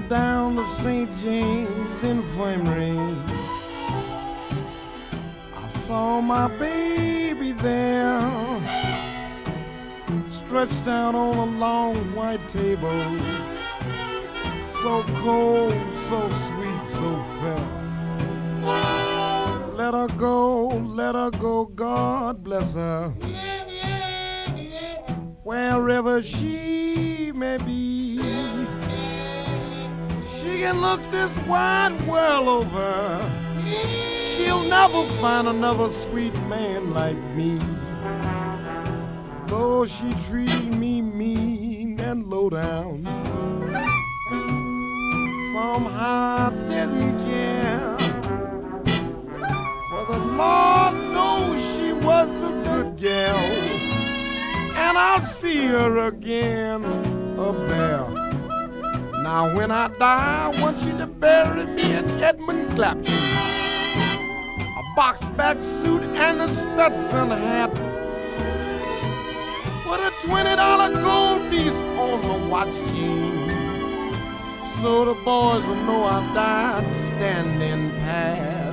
down to St. James Infirmary. I saw my baby there, stretched out on a long white table, so cold, so sweet, so fair. Let her go, God bless her, wherever she may be. She can look this wide world over, she'll never find another sweet man like me. Though she treated me mean and low down, somehow I didn't care. For the Lord knows she was a good gal, and I'll see her again up there. Now when I die, I want you to bury me in Edmund Clapton, a box-back suit and a Stetson hat, put a $20 gold piece on my watch chain, so the boys will know I died standing pat.